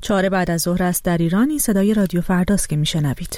4 بعد از ظهر است در ایران. این صدای رادیو فرداست که میشنوید.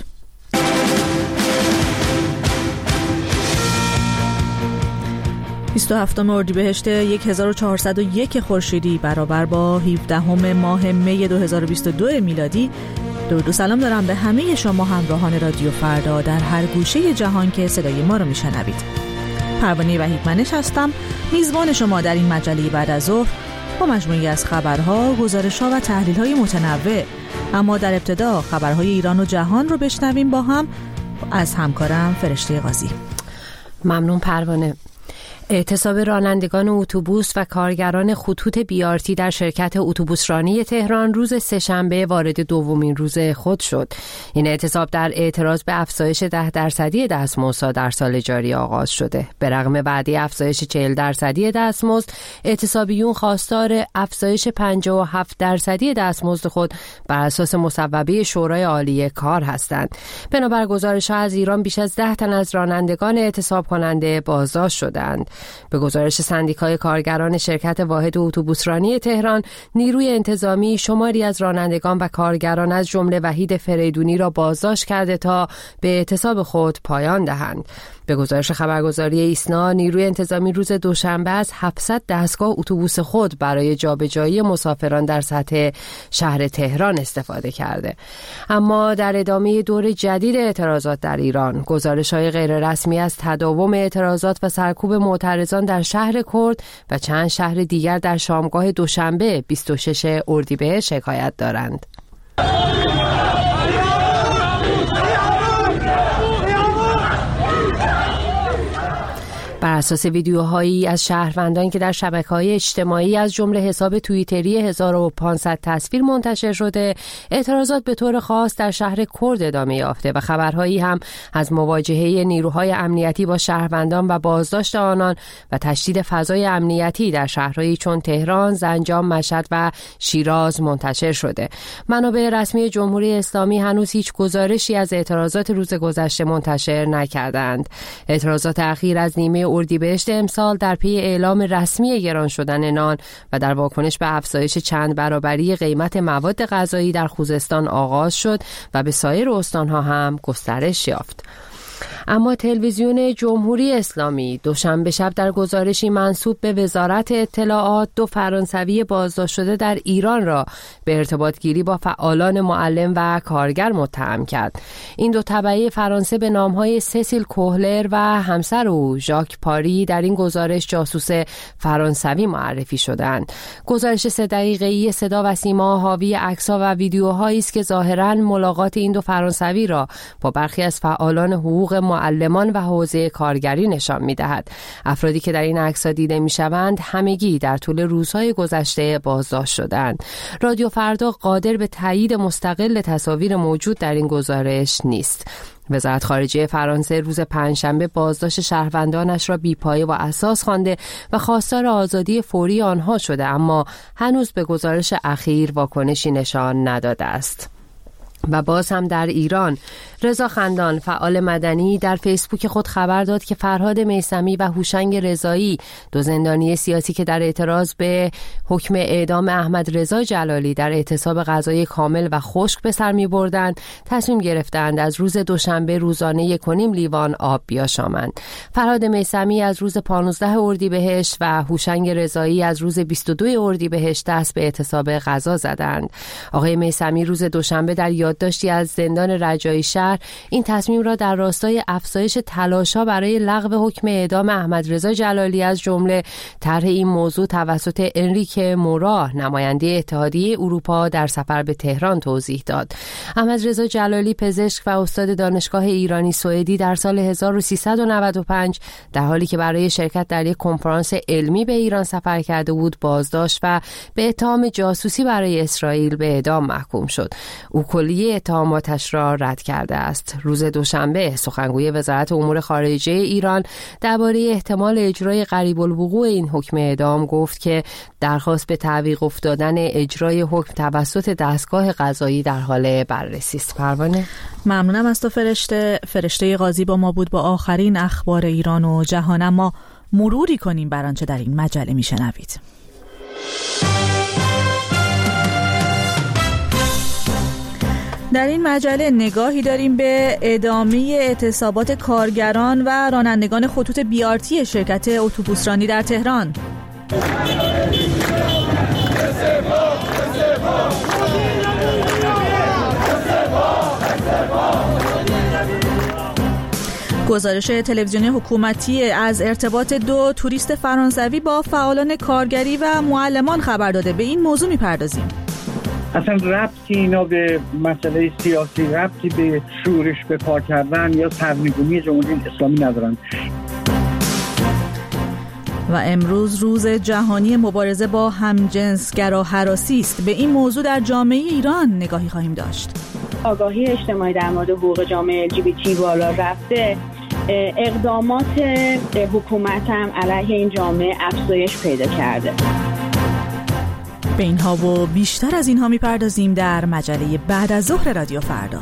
هفتم اردیبهشت 1401 خورشیدی برابر با 17 ماه می 2022 میلادی. درود و سلام دارم به همه شما همراهان رادیو فردا در هر گوشه جهان که صدای ما رو میشنوید. پروانه وحیدمنش هستم، میزبان شما در این مجله بعد از ظهر با مجموعی از خبرها، گزارش‌ها و تحلیل‌های متنوع. اما در ابتدا خبرهای ایران و جهان رو بشنویم با هم از همکارم فرشته قاضی. ممنون پروانه. اعتصاب رانندگان اتوبوس و کارگران خطوط BRT در شرکت اتوبوسرانی تهران روز سه‌شنبه وارد دومین روز خود شد. این اعتصاب در اعتراض به افزایش 10% دستمزد در سال جاری آغاز شده. به رغم وعده افزایش 40% دستمزد، اعتصابیون خواستار افزایش 57% دستمزد خود بر اساس مصوبه شورای عالی کار هستند. بنابر گزارش‌ها از ایران بیش از 10 تن از رانندگان اعتصاب کننده بازداشت شدند. به گزارش سندیکای کارگران شرکت واحد اتوبوسرانی تهران، نیروی انتظامی شماری از رانندگان و کارگران از جمله وحید فریدونی را بازداشت کرده تا به اعتصاب خود پایان دهند. به گزارش خبرگزاری ایسنا، نیروی انتظامی روز دوشنبه از 700 دستگاه اتوبوس خود برای جابجایی مسافران در سطح شهر تهران استفاده کرده. اما در ادامه دور جدید اعتراضات در ایران، گزارش‌های غیررسمی از تداوم اعتراضات و سرکوب معترضان در شهر کرد و چند شهر دیگر در شامگاه دوشنبه 26 اردیبهشت شکایت دارند. بر اساس ویدیوهایی از شهروندان که در شبکه‌های اجتماعی از جمله حساب توییتری 1500 تصویر منتشر شده، اعتراضات به طور خاص در شهر کرد ادامه یافته و خبرهایی هم از مواجهه نیروهای امنیتی با شهروندان و بازداشت آنان و تشدید فضای امنیتی در شهرهایی چون تهران، زنجان، مشهد و شیراز منتشر شده. منابع رسمی جمهوری اسلامی هنوز هیچ گزارشی از اعتراضات روز گذشته منتشر نکردند. اعتراضات اخیر از نیمه اردیبهشت امسال در پی اعلام رسمی گران شدن نان و در واکنش به افزایش چند برابری قیمت مواد غذایی در خوزستان آغاز شد و به سایر استانها هم گسترش یافت. اما تلویزیون جمهوری اسلامی دوشنبه شب در گزارشی منسوب به وزارت اطلاعات 2 فرانسوی بازداشت شده در ایران را به ارتباط گیری با فعالان معلم و کارگر متهم کرد. این 2 تبعه فرانسه به نامهای سسیل کوهلر و همسر او ژاک پاری در این گزارش جاسوس فرانسوی معرفی شدند. گزارش 3 دقیقه‌ای صدا و سیما حاوی عکس‌ها و ویدیوهایی است که ظاهراً ملاقات این 2 فرانسوی را با برخی از فعالان حقوق معلمان و حوزه کارگری نشان می‌دهد. افرادی که در این عکس‌ها دیده می‌شوند همگی در طول روزهای گذشته بازداشت شدند. رادیو فردا قادر به تایید مستقل تصاویر موجود در این گزارش نیست. وزارت خارجه فرانسه روز پنجشنبه بازداشت شهروندانش را بی‌پایه و اساس خوانده و خواستار آزادی فوری آنها شده، اما هنوز به گزارش اخیر واکنشی نشان نداده است. و باز هم در ایران، رضا خندان فعال مدنی در فیسبوک خود خبر داد که فرهاد میثمی و هوشنگ رضایی، 2 زندانی سیاسی که در اعتراض به حکم اعدام احمد رضا جلالی در اعتصاب غذای کامل و خشک به سر می‌بردند، تصمیم گرفتند از روز دوشنبه روزانه 1.5 لیوان آب بیاشامند. فرهاد میثمی از روز 15 اردیبهشت و هوشنگ رضایی از روز 22 اردیبهشت دست به اعتصاب غذا زدند. آقای میثمی روز دوشنبه در یادداشتی از زندان رجایی شهر این تصمیم را در راستای افزایش تلاش‌ها برای لغو حکم اعدام احمد رضا جلالی از جمله طرح این موضوع توسط انریک مورا، نماینده اتحادیه اروپا در سفر به تهران توضیح داد. احمد رضا جلالی پزشک و استاد دانشگاه ایرانی سوئدی در سال 1395 در حالی که برای شرکت در یک کنفرانس علمی به ایران سفر کرده بود بازداشت و به اتهام جاسوسی برای اسرائیل به اعدام محکوم شد. او کلیه اتهاماتش را رد کرده است. روز دوشنبه سخنگوی وزارت امور خارجه ایران درباره احتمال اجرای قریب الوقوع این حکم اعدام گفت که درخواست به تعویق افتادن اجرای حکم توسط دستگاه قضایی در حال بررسی است. پروانه، ممنونم از تو فرشته قاضی با ما بود با آخرین اخبار ایران و جهان. اما مروری کنیم بر آنچه در این مجله میشنوید. در این مجله نگاهی داریم به ادامه اعتصابات کارگران و رانندگان خطوط BRT شرکت اتوبوسرانی در تهران. گزارش تلویزیونی حکومتی از ارتباط 2 توریست فرانسوی با فعالان کارگری و معلمان خبر داده. به این موضوع می‌پردازیم. اصلا ربطی اینا به مسئله سیاسی، ربطی به شورش به پا کردن یا سرنگونی جمهوری اسلامی ندارن. و امروز روز جهانی مبارزه با همجنسگرا هراسی است. به این موضوع در جامعه ایران نگاهی خواهیم داشت. آگاهی اجتماعی در مورد حقوق جامعه LGBT بالا رفته، اقدامات حکومت هم علیه این جامعه افزایش پیدا کرده. به اینها و بیشتر از اینها میپردازیم در مجله بعد از ظهر رادیو فردا.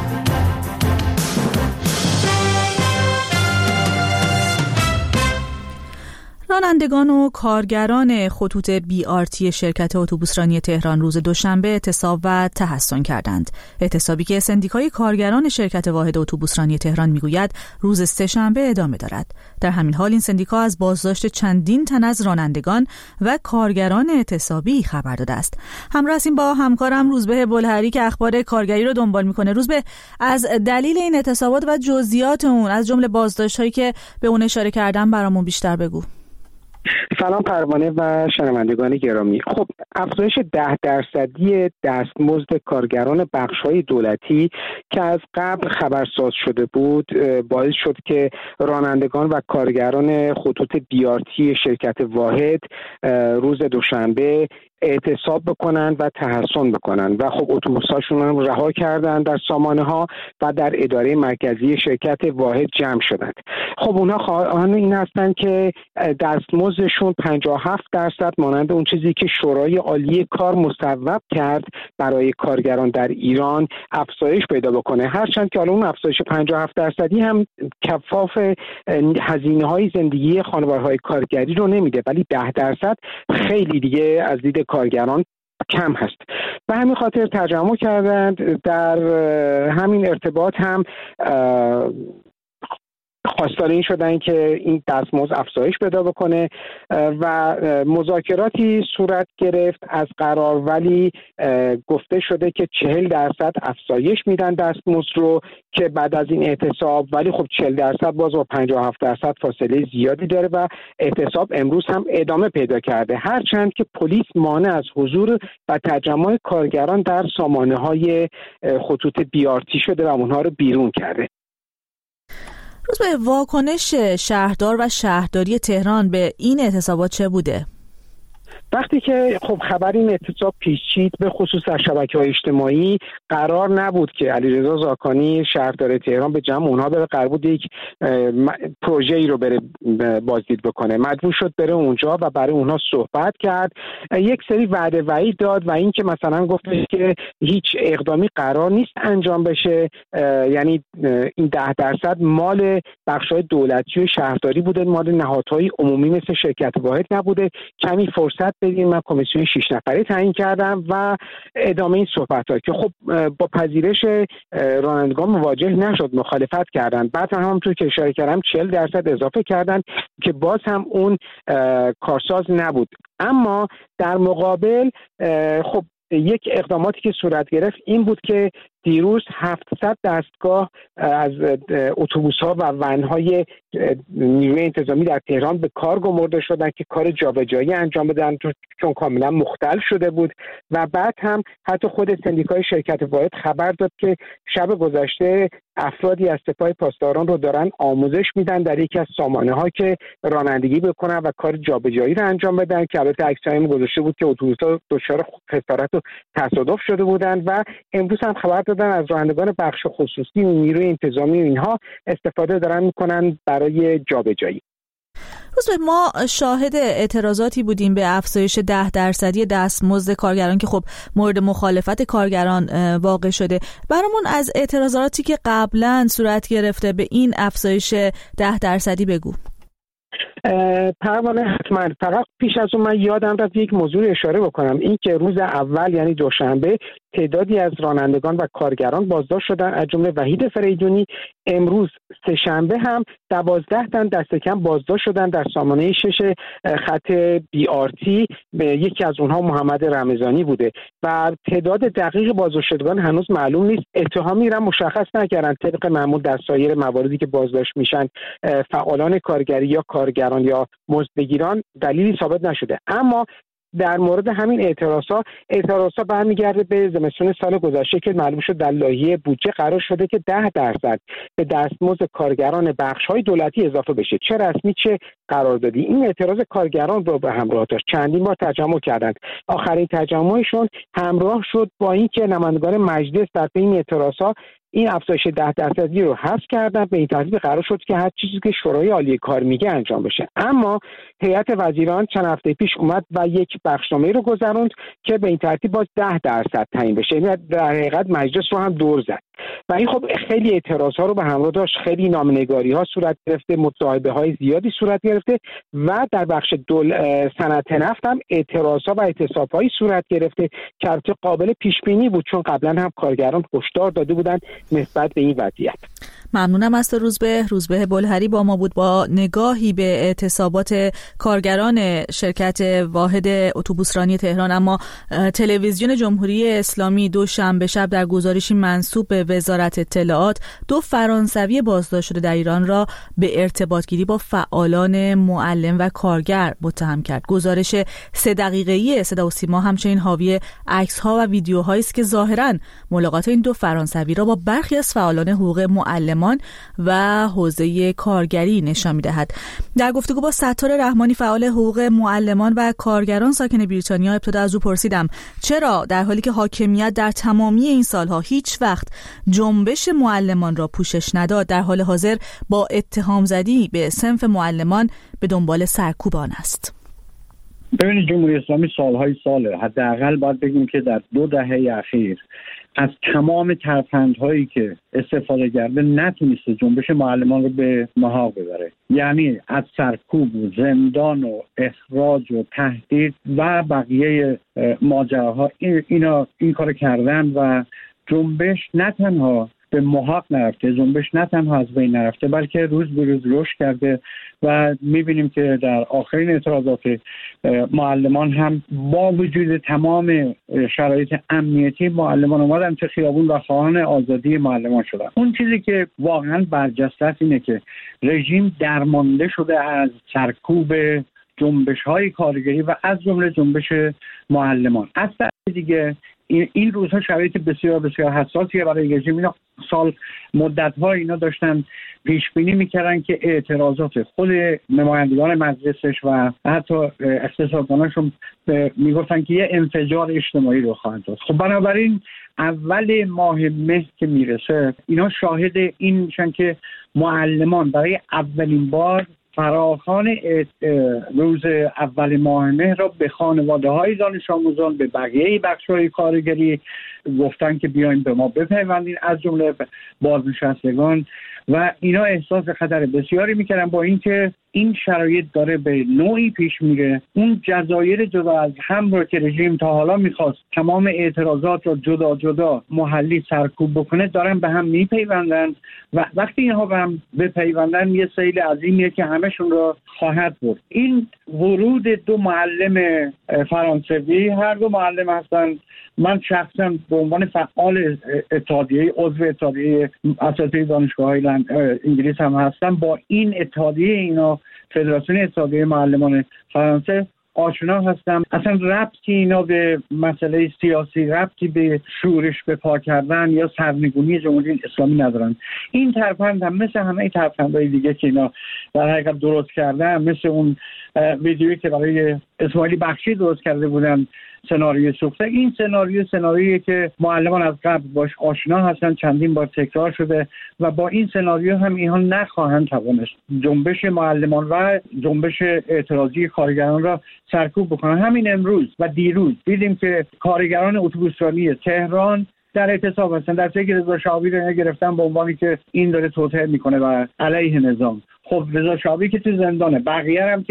رانندگان و کارگران خطوط BRT شرکت اتوبوسرانی تهران روز دوشنبه اعتصاب و تحصن کردند. اعتصابی که سندیکای کارگران شرکت واحد اتوبوسرانی تهران میگوید روز سه‌شنبه ادامه دارد. در همین حال این سندیکا از بازداشت چندین تن از رانندگان و کارگران اعتصابی خبر داده است. همراه هستیم با همکارم روزبه بلهری که اخبار کارگری رو دنبال میکنه. روزبه، از دلیل این اعتصابات و جزئیات اون از جمله بازداشت‌هایی که به اون اشاره کردم برامون بیشتر بگو. سلام پروانه و شنوندگان گرامی. خب افزایش 10% دستمزد کارگران بخش‌های دولتی که از قبل خبرساز شده بود باعث شد که رانندگان و کارگران خطوط BRT شرکت واحد روز دوشنبه اعتصاب بکنن و تحصن بکنن و خب اتوبوس‌هاشون هم رها کردن در سامانه‌ها و در اداره مرکزی شرکت واحد جمع شدند. خب اونها خواهان این هستن که دستمزدشون 57% مانند اون چیزی که شورای عالی کار مصوب کرد برای کارگران در ایران افزایش پیدا بکنه، هرچند که حالا اون افزایش 57% هم کفاف هزینه‌های زندگی خانوارهای کارگری رو نمیده، ولی 10% خیلی دیگه از دید کارگران کم هست. به همین خاطر تجمع کردند. در همین ارتباط هم خواستار این شدن که این دستمزد افزایش پیدا بکنه و مذاکراتی صورت گرفت از قرار، ولی گفته شده که 40% افزایش میدن دستمزد رو که بعد از این اعتصاب، ولی خب 40% باز با 57% فاصله زیادی داره و اعتصاب امروز هم ادامه پیدا کرده، هرچند که پلیس مانع از حضور و تجمع کارگران در سامانه‌های خطوط BRT شده و اونها رو بیرون کرده. روز به واکنش شهردار و شهرداری تهران به این اعتصابات چه بوده؟ وقتی که خب خبر این اعتصاب پیچید به خصوص در شبکه‌های اجتماعی، قرار نبود که علیرضا زاکانی شهردار تهران به جمع اونها بره، قرار بود یک پروژه‌ای رو بره بازدید بکنه، مجبور شد بره اونجا و برای اونها صحبت کرد، یک سری وعده وعید داد و این که مثلا گفت که هیچ اقدامی قرار نیست انجام بشه، یعنی این 10% مال بخش‌های دولتی و شهرداری بوده، مال نهادهای عمومی مثل شرکت واحد نبوده، کمی فرصت بدیم. من کمیسیون 6 نفره تعیین کردم و ادامه این صحبت‌ها که خب با پذیرش رانندگان مواجه نشد، مخالفت کردن. بعد هم همونطور که اشاره کردم 40% اضافه کردن که باز هم اون کارساز نبود. اما در مقابل خب یک اقداماتی که صورت گرفت این بود که دیروز 700 دستگاه از اتوبوس‌ها و ون‌های نیروی انتظامی در تهران به کار گمارده شدن که کار جابجایی انجام بدن چون کاملا مختل شده بود و بعد هم حتی خود سندیکای شرکت واحد خبر داد که شب گذشته افرادی از سپاه پاسداران رو دارن آموزش میدن در یکی از سامانه‌ها که رانندگی بکنن و کار جابجایی رو انجام بدن، که البته عکسایی گذاشته بود که اتوبوس‌ها دچار خسارت و تصادف شده بودن و امروز هم خبر دادن از رانندگان بخش خصوصی و نیروی انتظامی و اینها استفاده دارن میکنن برای جابجایی. ما شاهد اعتراضاتی بودیم به افزایش 10% دستمزد کارگران که خب مورد مخالفت کارگران واقع شده. برامون از اعتراضاتی که قبلا صورت گرفته به این افزایش 10% بگو. پروانه حتما، فقط پیش از اون من یادم رفت یک موضوع اشاره بکنم، این که روز اول یعنی دوشنبه تعدادی از رانندگان و کارگران بازداشت شدن، از جمله وحید فریدونی. امروز سه‌شنبه هم 12 تن دست کم بازداشت شدن در سامانه 6 خط BRT. یکی از اونها محمد رمضانی بوده و تعداد دقیق بازداشتگان هنوز معلوم نیست. اتهامی را مشخص نکردن. طبق معمول در سایر مواردی که بازداشت میشن فعالان کارگری یا کارگران یا مزدبگیران دلیلی ثابت نشده. اما در مورد همین اعتراضا برمیگرده به زمستون سال گذشته که معلوم شد در لایحه بودجه قرار شده که 10% به دستمزد کارگران بخش‌های دولتی اضافه بشه، چه رسمی چه قراردادی. این اعتراض کارگران رو به همراه داشت. چندین بار تجمع کردند. آخرین تجمعشون همراه شد با اینکه نمایندگان مجلس در پی این اعتراضا این افزایش 10% رو حذف کردن. به این ترتیب قرار شد که هر چیزی که شورای عالی کار میگه انجام بشه. اما هیئت وزیران چند هفته پیش اومد و یک بخشنامه رو گذروند که به این ترتیب باز 10% تعیین بشه. یعنی در حقیقت مجلس رو هم دور زد و این خب خیلی اعتراض‌ها رو به همراه داشت. خیلی نامنگاری‌ها صورت گرفته، مصاحبه‌های زیادی صورت گرفته و در بخش صنعت نفت هم اعتراض‌ها و اعتصاب‌هایی صورت گرفته که البته قابل پیش‌بینی بود، چون قبلا هم کارگران هشدار داده بودند نسبت به این وضعیت. ممنونم از تو روزبه بلهری با ما بود با نگاهی به اعتصابات کارگران شرکت واحد اتوبوسرانی تهران. اما تلویزیون جمهوری اسلامی دوشنبه شب در گزارشی منسوب به وزارت اطلاعات 2 فرانسوی بازداشت شده در ایران را به ارتباطگیری با فعالان معلم و کارگر متهم کرد. گزارش 3 دقیقه‌ای صدا و سیما همچنین حاوی عکس‌ها و ویدیوهایی است که ظاهراً ملاقات این 2 فرانسوی را با برخی از فعالان حقوق معلمان و حوزه کارگری نشان می‌دهد. در گفتگو با ستار رحمانی فعال حقوق معلمان و کارگران ساکن بریتانیا ابتدا از او پرسیدم چرا در حالی که حاکمیت در تمامی این سالها هیچ وقت جنبش معلمان را پوشش نداد، در حال حاضر با اتهام زدی به صنف معلمان به دنبال سرکوب آن است. ببینید جمهوری اسلامی سالهای ساله، حداقل باید بگیم که در 2 دهه اخیر از تمام ترفندهایی که استفاده کرده نتونسته جنبش معلمان رو به محاق ببره. یعنی از سرکوب و زندان و اخراج و تهدید و بقیه ماجراها این کار کردن و جنبش نه تنها به محاق نرفته، جنبش نه تنها از بین نرفته بلکه روز به روز رشد کرده و میبینیم که در آخرین اعتراضات معلمان هم با وجود تمام شرایط امنیتی معلمان اومدن تو خیابون و خواهان آزادی معلمان شدن. اون چیزی که واقعا برجسته است اینه که رژیم درمانده شده از سرکوب جنبش‌های کارگری و از جمله جنبش معلمان. از طرف دیگه این روزها شرایط بسیار بسیار حساسیه برای رژیم. اینا مدت‌ها اینا داشتن پیش بینی می‌کردن که اعتراضات خود نمایندگان مجلسش و حتی اقتصادداناشون میگفتن که یه انفجار اجتماعی رو خواهد داشت. خب بنابراین اول ماه مه که میرسه اینا شاهد این میشن که معلمان برای اولین بار فراخوان روز اول ماه مه را به خانواده‌های دانش آموزان، به بقیه بخش‌های کارگری گفتن که بیاین به ما بپیوندین، از جمله بازنشستگان، و اینا احساس خطر بسیاری میکردن. با اینکه این شرایط داره به نوعی پیش میره، اون جزایر جدا از هم رو که رژیم تا حالا میخواست تمام اعتراضات رو جدا جدا محلی سرکوب بکنه دارن به هم میپیوندن و وقتی اینها به هم بپیوندن یه سیل عظیمیه که همشون رو خواهد برد. این ورود 2 معلم فرانسوی، هر 2 معلم هستن، من شخصا به عنوان فعال اتحادیه، عضو اتحادیه اساتید دانشگاه‌های انگلیس هم هستم، با این اتحادیه اینا فدراسیون اتحادیه معلمان فرانسه آشنا هستم. اصلا ربطی اینا به مسئله سیاسی، ربطی به شورش به پا کردن یا سرنگونی جمهوری اسلامی ندارن. این ترفند هم مثل همه ترفندهای دیگه که اینا در حقیقت درست کردن، مثل اون ویدیویی که برای اسماعیلی بخشی درست کرده بودن، سناریوی سوخته، این سناریویی که معلمان از قبل باش آشنا هستن، چندین بار تکرار شده و با این سناریو هم اینها نخواهند توانست جنبش معلمان و جنبش اعتراضی کارگران را سرکوب بکنن. همین امروز و دیروز دیدیم که کارگران اتوبوسرانی تهران در اعتصاب هستن، در صورتی که رضا شعبی رو گرفتن به عنوانی که این داره توطئه میکنه و علیه نظام. خب رضا شعبی که تو زندانه، بقیه هم که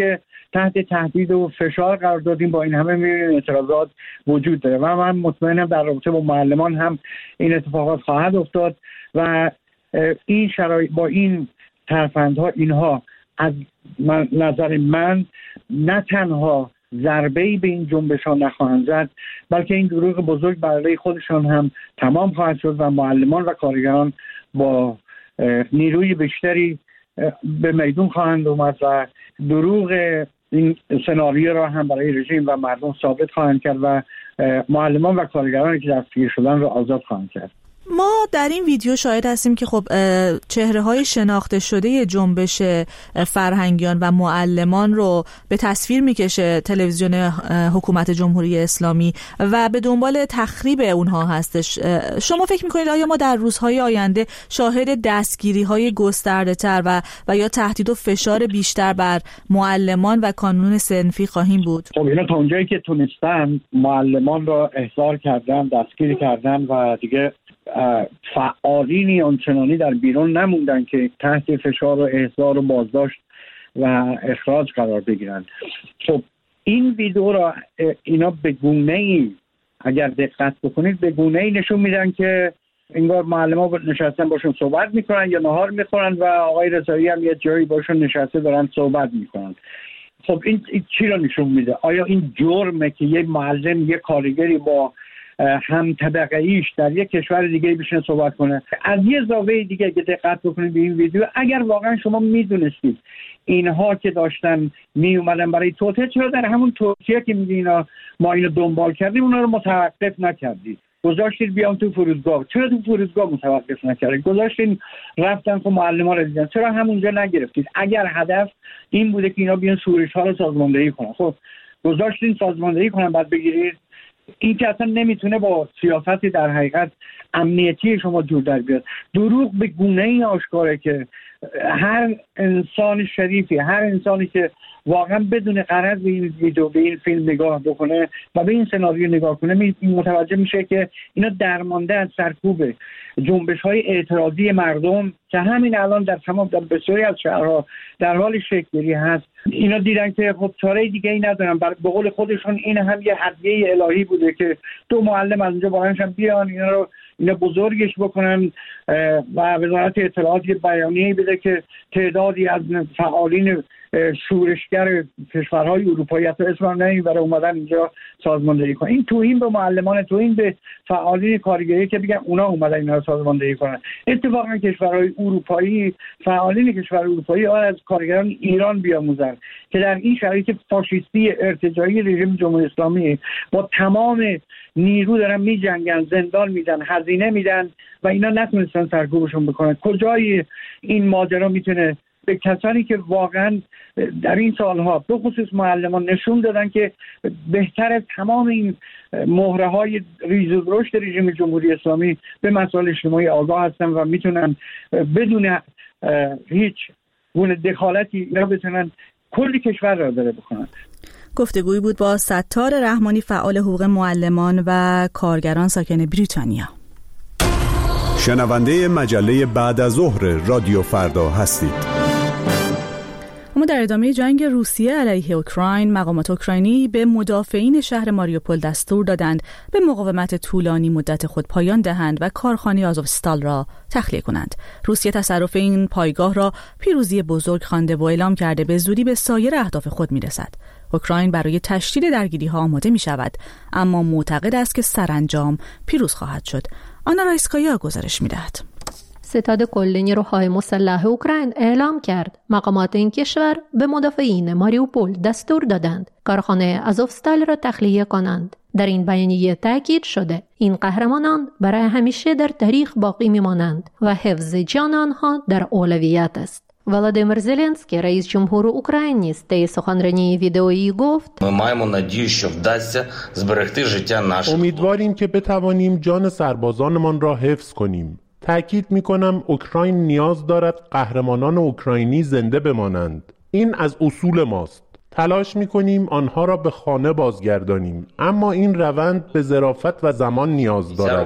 تحت تهدید و فشار قرار دادیم. با این همه می‌بینیم اعتراضات وجود داره و من مطمئنم در رابطه با معلمان هم این اتفاقات خواهد افتاد و این شرایط با این ترفندها اینها از نظر من نه تنها ضربه‌ای به این جنبش‌ها نخواهند زد، بلکه این دروغ بزرگ برای خودشان هم تمام خواهد شد و معلمان و کارگران با نیروی بیشتری به میدون خواهند اومد و دروغ این سناریو را هم برای رژیم و مردم ثابت خواهند کرد و معلمان و کارگرانی که دستگیر شدن را آزاد خواهند کرد. ما در این ویدیو شاهد هستیم که خب چهره‌های شناخته شده جنبش فرهنگیان و معلمان رو به تصویر میکشه تلویزیون حکومت جمهوری اسلامی و به دنبال تخریب اونها هستش. شما فکر میکنید آیا ما در روزهای آینده شاهد دستگیری‌های گسترده‌تر و یا تهدید و فشار بیشتر بر معلمان و کانون صنفی خواهیم بود؟ خب اینا تا اونجایی که تونستن معلمان را احضار کردن، دستگیر کردن و دیگه فعالینی آنچنانی در بیرون نموندن که تحت فشار و احضار و بازداشت و اخراج قرار بگیرن. خب این ویدیو را اینا به گونه‌ای اگر دقت بکنید به گونه‌ای نشون میدن که انگار معلمان نشستن باشون صحبت میکنن یا نهار میخورن و آقای رضایی هم یه جایی باشون نشسته دارن صحبت میکنن. خب این چی را نشون میده؟ آیا این جرمه که یه معلم یه کارگری با هم طبقه ایش در یک کشور دیگه بشینه صحبت کنه؟ از یه زاویه دیگه که دقت بکنید به این ویدیو، اگر واقعا شما میدونستید اینها که داشتن می اومدن برای توطئه، چرا در همون ترکیه که میگه اینا ما اینو دنبال کردیم اونا رو متوقف نکردید؟ گذاشتید بیان تو فرودگاه، چرا تو فرودگاه متوقف نکردید؟ گذاشتید رفتن که معلمان رو دیدن، چرا همونجا نگرفتید؟ اگر هدف این بوده که اینا بیان شورش ها رو سازماندهی کنن، خب گذاشتین سازماندهی کنن بعد بگیرید؟ این که اصلا نمیتونه با سیاستی در حقیقت امنیتی شما جور در بیاد. دروغ به گونه‌ای آشکاره که هر انسان شریفی، هر انسانی که واقعا بدون غرض به این ویدیو، به این فیلم نگاه بکنه و به این سناریو نگاه کنه متوجه میشه که اینا درمانده از سرکوب جنبش‌های اعتراضی مردم که همین الان در تمام بسیاری از شهرها در حال شکل‌گیری هست. اینا دیدن که خب چاره دیگه ای ندارن، به قول خودشون این هم یه هدیه الهی بوده که دو معلم از اونجا باهاشون بیان اینا بزرگش بکنن و وزارت اطلاعات یه بیانیه‌ای بده که تعدادی از فعالین شورشگر کشورهای اروپایی حتی اسم نمیبره اومدن اینجا سازماندهی کنن. این توهین به معلمان، توهین به فعالین کارگری که بگن اونا اومدن اینا رو سازماندهی کنن. اتفاقا کشورهای اروپایی، فعالین کشورهای اروپایی از کارگران ایران بیاموزن که در این شرایط فاشیستی ارتجاعی رژیم جمهوری اسلامی با تمام نیرو دارن میجنگن، زندان میدن، هزینه میدن و اینا نتونستن سرکوبشون بکنن. کجای این ماجرا میتونه به کسانی که واقعا در این سالها به خصوص معلمان نشون دادن که بهتر از تمام این مهره های ریز و درشت رژیم جمهوری اسلامی به مسائل اجتماعی آگاه هستن و میتونن بدون هیچ گونه دخالتی اینا بتونن کل کشور را داره بکنن. گفتگویی بود با ستار رحمانی، فعال حقوق معلمان و کارگران ساکن بریتانیا. شنونده مجله بعد از ظهر رادیو فردا هستید. اما در ادامه جنگ روسیه علیه اوکراین، مقامات اوکراینی به مدافعین شهر ماریوپول دستور دادند به مقاومت طولانی مدت خود پایان دهند و کارخانه آزوفستال را تخلیه کنند. روسیه تصرف این پایگاه را پیروزی بزرگ خوانده و اعلام کرده به زودی به سایر اهداف خود میرسد. اوکراین برای تشدید درگیری‌ها آماده می‌شود، اما معتقد است که سرانجام پیروز خواهد شد. آنا رایسکایا گزارش می‌دهد. ستاد کل نیروهای مسلح اوکراین اعلام کرد مقامات این کشور به مدافعین ماریوپول دستور دادند کارخانه آزوفستال را تخلیه کنند. در این بیانیه تاکید شده این قهرمانان برای همیشه در تاریخ باقی میمانند و حفظ جان آنها در اولویت است. ولادیمیر زلنسکی، رئیس جمهور اوکراین، نیز طی سخنرانی ویدئویی گفت: امیدواریم که بتوانیم جان سربازانمان را حفظ کنیم. تأکید می‌کنم اوکراین نیاز دارد قهرمانان اوکراینی زنده بمانند. این از اصول ماست. تلاش می‌کنیم آنها را به خانه بازگردانیم، اما این روند به ظرافت و زمان نیاز دارد.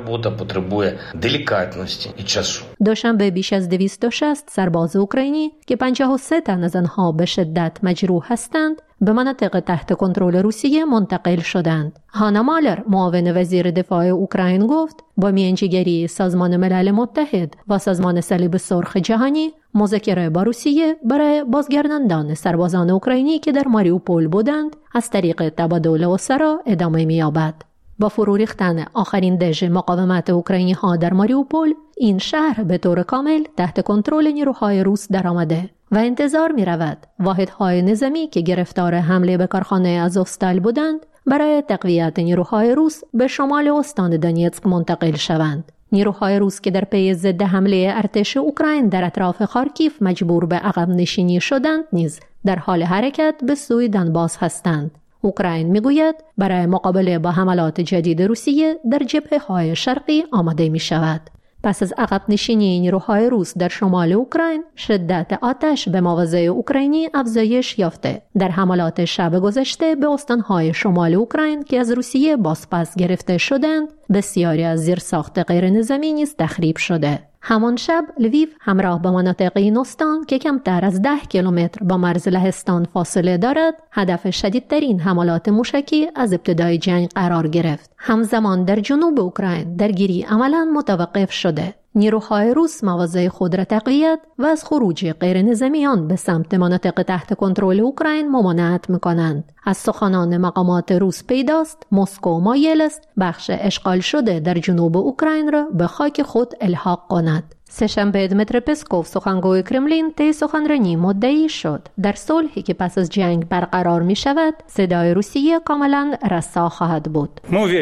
دوشنبه بیش از 260 سرباز اوکراینی که 53 تن از آنها به شدت مجروح هستند به مناطق تحت کنترل روسیه منتقل شدند. هانا مالر معاون وزیر دفاع اوکراین گفت با میانجیگری سازمان ملل متحد و سازمان صلیب سرخ جهانی مذاکره با روسیه برای بازگرداندن سربازان اوکراینی که در ماریوپول بودند از طریق تبادل اسرا ادامه می‌یابد. با فرو ریختن آخرین دژ مقاومت اوکراینی ها در ماریوپول، این شهر به طور کامل تحت کنترل نیروهای روس درآمده و انتظار می رود واحدهای نظامی که گرفتار حمله به کارخانه آزوفستال بودند برای تقویت نیروهای روس به شمال استان دونیتسک منتقل شوند. نیروهای روس که در پی ضد حمله ارتش اوکراین در اطراف خارکیف مجبور به عقب نشینی شدند نیز در حال حرکت به سوی دنباس هستند. اوکراین میگوید برای مقابله با حملات جدید روسیه در جبهه‌های شرقی آماده می شود. پس از عقب نشینی نیروهای روس در شمال اوکراین، شدت آتش به مواضع اوکراینی افزایش یافته. در حملات شب گذشته به استانهای شمال اوکراین که از روسیه بازپس گرفته شدند، بسیاری از زیرساخت غیر نظامی نیز تخریب شده. همان شب لویو همراه با مناطق این استان که کمتر از 10 کیلومتر با مرز لهستان فاصله دارد، هدف شدیدترین حملات موشکی از ابتدای جنگ قرار گرفت. همزمان در جنوب اوکراین درگیری عملاً متوقف شده. نیروهای روس مواضع خود را تقویت و از خروج غیر نظامیان به سمت مناطق تحت کنترل اوکراین ممانعت می‌کنند. از سخنان مقامات روس پیداست مسکو مایل است بخش اشغال شده در جنوب اوکراین را به خاک خود الحاق کند. سه‌شنبه دمیتری پسکوف سخنگوی کرملین طی سخنرانی مدعی شد در صلحی که پس از جنگ برقرار می شود صدای روسیه کاملا رسا خواهد بود.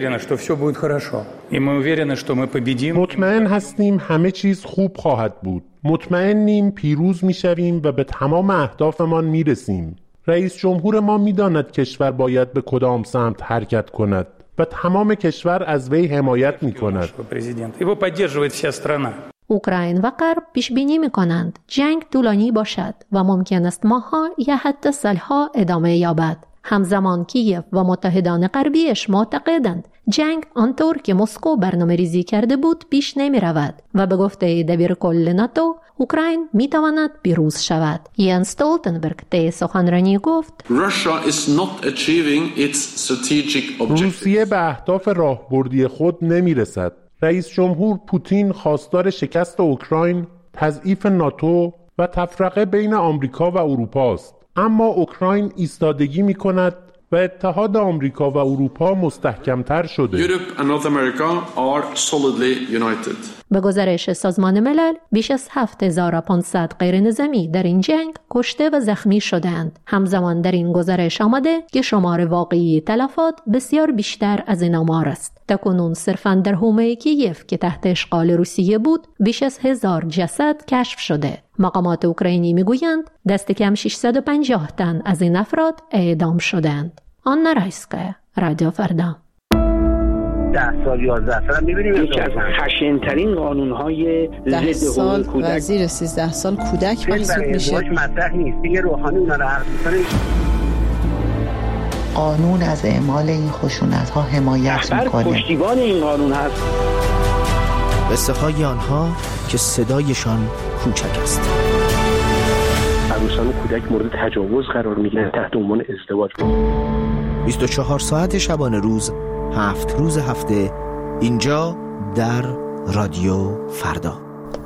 مطمئن هستیم همه چیز خوب خواهد بود. مطمئنیم پیروز می شویم و به تمام اهدافمان می رسیم. رئیس جمهور ما می داند کشور باید به کدام سمت حرکت کند و تمام کشور از وی حمایت می کند. اوکراین و غرب پیش بینی می‌کنند جنگ طولانی باشد و ممکن است ماه‌ها یا حتی سال‌ها ادامه یابد. همزمان کیف و متحدان غربیش معتقدند جنگ آنطور که مسکو برنامه‌ریزی کرده بود پیش نمی‌رود و به گفته دبیرکل ناتو اوکراین می‌تواند پیروز شود. یان استولتنبرگ طی سخنرانی گفت روسیه به اهداف راهبردی خود نمی‌رسد. رئیس جمهور پوتین خواستار شکست اوکراین، تضعیف ناتو و تفرقه بین آمریکا و اروپا است. اما اوکراین ایستادگی می‌کند و اتحاد آمریکا و اروپا مستحکم‌تر شده. به گزارش سازمان ملل بیش از 7500 غیر نظامی در این جنگ کشته و زخمی شدند. همزمان در این گزارش آمده که شمار واقعی تلفات بسیار بیشتر از این آمار است. تاکنون صرفاً در حومه کیف که تحت اشغال روسیه بود بیش از 1000 جسد کشف شده. مقامات اوکراینی میگویند دست کم 650 تن از این افراد اعدام شدند. آنا رایسکا، رادیو فردا. 10 سال 11 سال می‌بینیم یکی از خشن‌ترین قانون‌های ضد حقوق کودک و زیر 13 سال کودک محسوب میشه. مطرح نیست. دیگه روحانی اونا رو حرف می‌زنه. قانون از اعمال این خشونت‌ها حمایت می‌کنه. پشتیبان این قانون هست. قصه‌های آنها که صدایشان کوچک است. عروسان و کودک مورد تجاوز قرار می‌گیرن تحت عنوان ازدواج. 24 ساعت شبانه روز 7 روز هفته اینجا در رادیو فردا.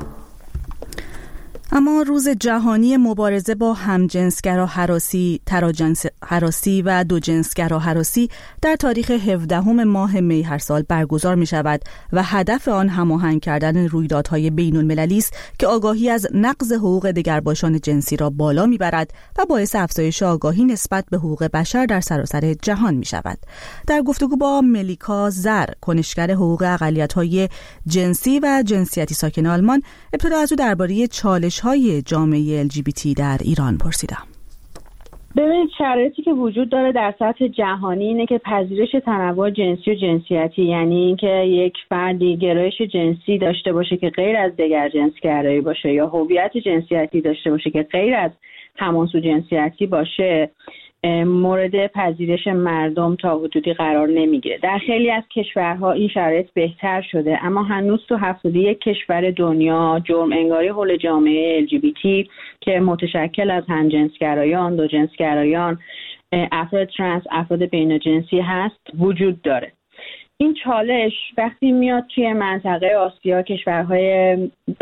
اما روز جهانی مبارزه با همجنسگرا هراسی، تراجنس هراسی و دوجنسگرا هراسی در تاریخ 17 ماه می هر سال برگزار می شود و هدف آن هماهنگ کردن رویدادهای بین المللی است که آگاهی از نقض حقوق دگرباشان جنسی را بالا می برد و باعث افزایش آگاهی نسبت به حقوق بشر در سراسر جهان می شود. در گفتگو با ملیکا زر، کنشگر حقوق اقلیت‌های جنسی و جنسیتی ساکن آلمان، ابتدا از او درباره چالش‌های جامعه LGBT در ایران پرسیدم. ببینید شرایطی که وجود داره در سطح جهانی اینه که پذیرش تنوع جنسی و جنسیتی، یعنی اینکه یک فردی گرایش جنسی داشته باشه که غیر از دگر جنسگرایی باشه یا هویت جنسیتی داشته باشه که غیر از همانسو جنسیتی باشه، مورد پذیرش مردم تا حدودی قرار نمیگیره. در خیلی از کشورها این شرایط بهتر شده، اما هنوز تو 71 کشور دنیا جرم انگاری حول جامعه LGBT که متشکل از همجنسگرایان، دوجنسگرایان، افراد ترنس، افراد بین‌جنسی هست وجود داره. این چالش وقتی میاد توی منطقه آسیا، کشورهای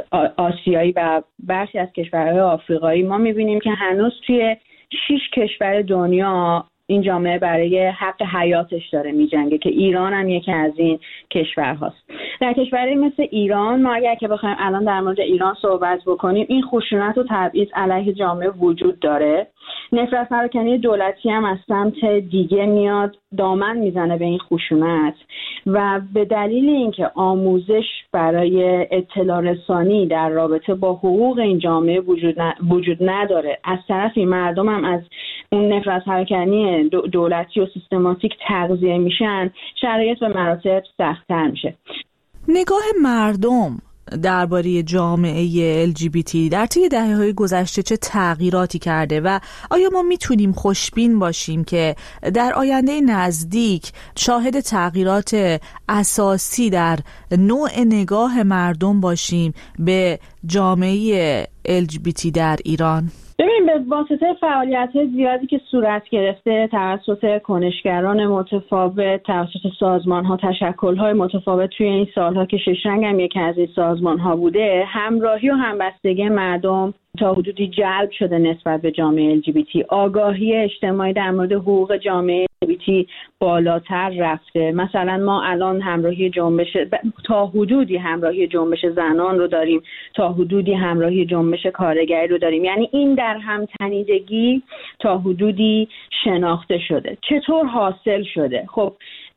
آسیایی و برخی از کشورهای آفریقایی، ما میبینیم که هنوز توی 6 کشور دنیا این جامعه برای حق حیاتش داره میجنگه که ایران هم یکی از این کشورهاست. در کشوری مثل ایران ما اگر که بخوایم الان در مورد ایران صحبت بکنیم، این خشونت و تبعیض علیه جامعه وجود داره. نفرت پراکنی دولتی هم از سمت دیگه میاد دامن میزنه به این خشونت و به دلیل اینکه آموزش برای اطلاع رسانی در رابطه با حقوق این جامعه وجود نداره، از طرفی مردم هم از اون نفرت پراکنی دولتی و سیستماتیک تغذیه میشن، شرایط به مراتب سخت‌تر میشه. نگاه مردم درباره جامعه LGBT در طی دهه‌های گذشته چه تغییراتی کرده و آیا ما میتونیم خوشبین باشیم که در آینده نزدیک شاهد تغییرات اساسی در نوع نگاه مردم باشیم به جامعه LGBT در ایران؟ ببین، به واسطه فعالیت‌های زیادی که صورت گرفته توسط کنشگران متفاوت، توسط سازمان‌ها، تشکل‌های متفاوت توی این سال‌ها که شش رنگ هم یکی از این سازمان‌ها بوده، همراهی و همبستگی مردم تا حدودی جلب شده نسبت به جامعه LGBT. آگاهی اجتماعی در مورد حقوق جامعه LGBT بالاتر رفته. مثلا ما الان همراهی جنبش تا حدودی همراهی جنبش زنان رو داریم، تا حدودی همراهی جنبش کارگری رو داریم. یعنی این در هم تنیدگی تا حدودی شناخته شده. چطور حاصل شده؟ خب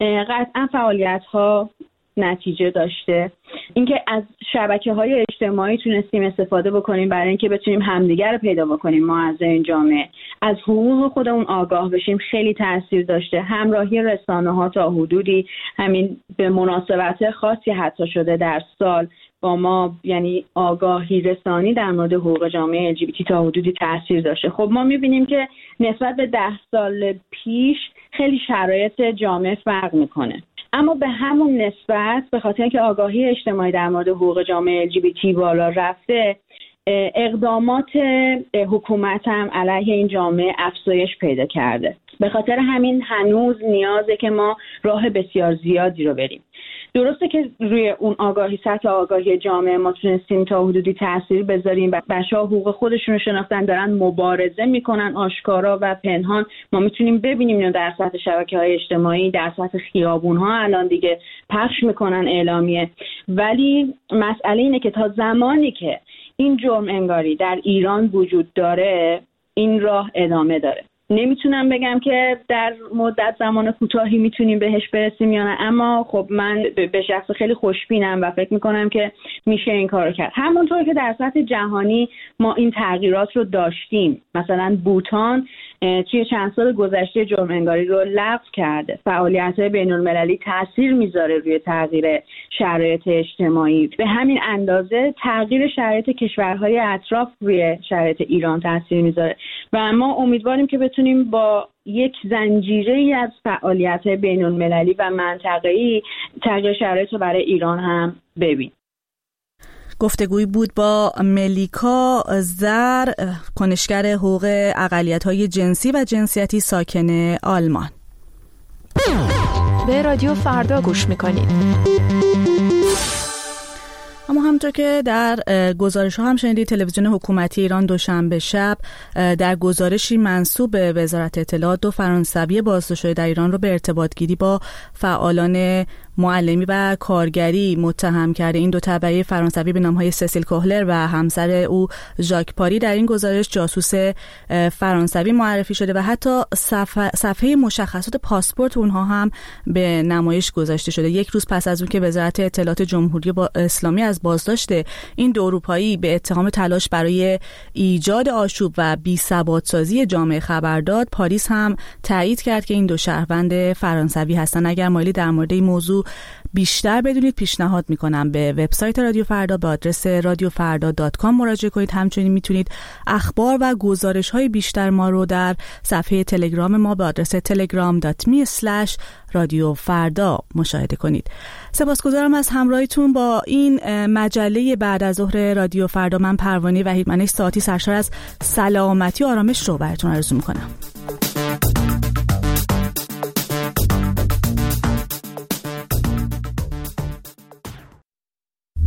قطعا فعالیت‌ها نتیجه داشته. اینکه از شبکه‌های اجتماعی تونستیم استفاده بکنیم برای اینکه بتونیم همدیگر رو پیدا بکنیم، ما از این جامعه از حقوق خودمون آگاه بشیم، خیلی تاثیر داشته. همراهی رسانه‌ها تا حدودی همین به مناسبت خاصی حتی شده در سال با ما، یعنی آگاهی رسانی در مورد حقوق جامعه LGBT تا حدودی تاثیر داشته. خب ما می‌بینیم که نسبت به 10 سال پیش خیلی شرایط جامعه فرق می‌کنه. اما به همون نسبت به خاطر اینکه آگاهی اجتماعی در مورد حقوق جامعه LGBT بالا رفته، اقدامات حکومت هم علیه این جامعه افزایش پیدا کرده. به خاطر همین هنوز نیازه که ما راه بسیار زیادی رو بریم. درسته که روی اون آگاهی، سطح آگاهی جامعه ما تونستیم تا حدودی تأثیر بذاریم و بچه‌ها حقوق خودشون رو شناختن، دارن مبارزه میکنن آشکارا و پنهان. ما میتونیم ببینیم اینو در سطح شبکه‌های اجتماعی، در سطح خیابون‌ها الان دیگه پخش میکنن اعلامیه. ولی مسئله اینه که تا زمانی که این جرم انگاری در ایران وجود داره، این راه ادامه داره. نمیتونم بگم که در مدت زمان کوتاهی میتونیم بهش برسیم یا نه، اما خب من به شخص خیلی خوشبینم و فکر میکنم که میشه این کارو کرد. همونطور که در سطح جهانی ما این تغییرات رو داشتیم، مثلا بوتان توی چند سال گذشته جرم انگاری رو لغو کرده. فعالیت‌های بین‌المللی تاثیر میذاره روی تغییر شرایط اجتماعی. به همین اندازه تغییر شرایط کشورهای اطراف روی شرایط ایران تاثیر میذاره و ما امیدواریم که بتونیم با یک زنجیره‌ای از فعالیت‌های بین‌المللی و منطقه‌ای تغییر شرایط رو برای ایران هم ببینیم. گفتگویی بود با ملیکا زر، کنشگر حقوق اقلیت‌های جنسی و جنسیتی ساکن آلمان. به رادیو فردا گوش می‌کنید. اما همونطور که در گزارش‌ها هم شنیدید، تلویزیون حکومتی ایران دوشنبه شب در گزارشی منسوب به وزارت اطلاعات 2 فرانسوی بازداشت شده در ایران رو به ارتباطگیری با فعالان معلمی و کارگری متهم کرده. این 2 تبعه فرانسوی به نام‌های سسیل کوهلر و همسر او ژاک پاری در این گزارش جاسوس فرانسوی معرفی شده و حتی صفحه مشخصات پاسپورت اونها هم به نمایش گذاشته شده. یک روز پس از اون که وزارت اطلاعات جمهوری اسلامی از بازداشت این 2 اروپایی به اتهام تلاش برای ایجاد آشوب و بی‌ثبات‌سازی جامعه خبر داد، پاریس هم تایید کرد که این 2 شهروند فرانسوی هستند. اگر مایلی در مورد این موضوع بیشتر بدونید، پیشنهاد میکنم به وبسایت رادیو فردا به آدرس radiofarda.com مراجعه کنید. همچنین میتونید اخبار و گزارش‌های بیشتر ما رو در صفحه تلگرام ما به آدرس telegram.me/radiofarda مشاهده کنید. سپاسگزارم از همراهیتون با این مجله بعد از ظهر رادیو فردا. من پروانه وحیدمنش ساعتی سرشار از سلامتی و آرامش رو براتون آرزو میکنم.